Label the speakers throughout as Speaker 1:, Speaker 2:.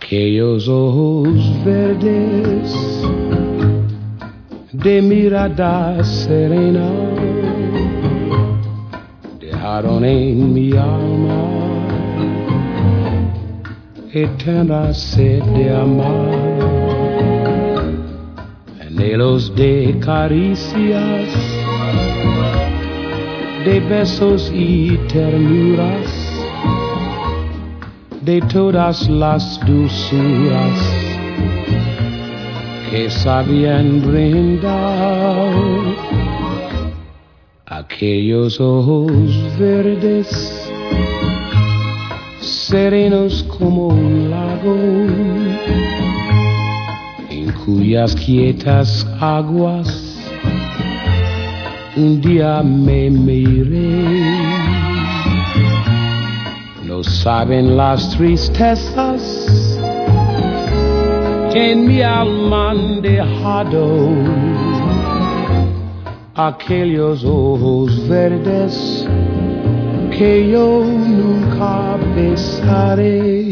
Speaker 1: Aquellos ojos verdes de mirada serena dejaron en mi alma eterna sed de amar, anhelos de caricias, de besos y ternuras, de todas las dulzuras que sabían brindar. Aquellos ojos verdes, serenos como un lago, en cuyas quietas aguas un día me miré. No saben las tristezas que en mi alma han dejado aquellos ojos verdes que yo nunca besaré.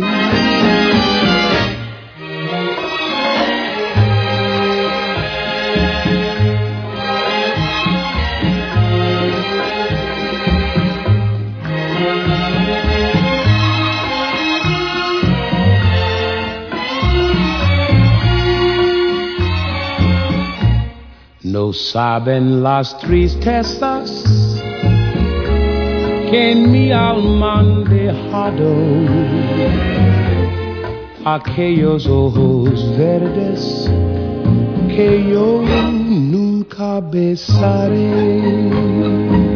Speaker 1: No saben las tristezas que en mi alma han dejado aquellos ojos verdes que yo nunca besaré.